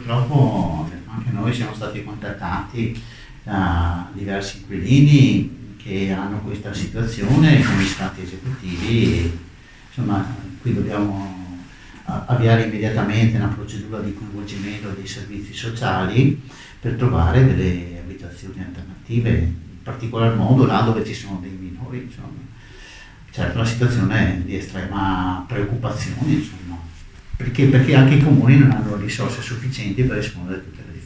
purtroppo anche noi siamo stati contattati da diversi inquilini che hanno questa situazione come stati esecutivi e, insomma, qui dobbiamo avviare immediatamente una procedura di coinvolgimento dei servizi sociali per trovare delle abitazioni alternative, in particolar modo là dove ci sono dei minori, insomma. Certo, la situazione è di estrema preoccupazione, insomma, perché anche i comuni non hanno risorse sufficienti per rispondere a tutte le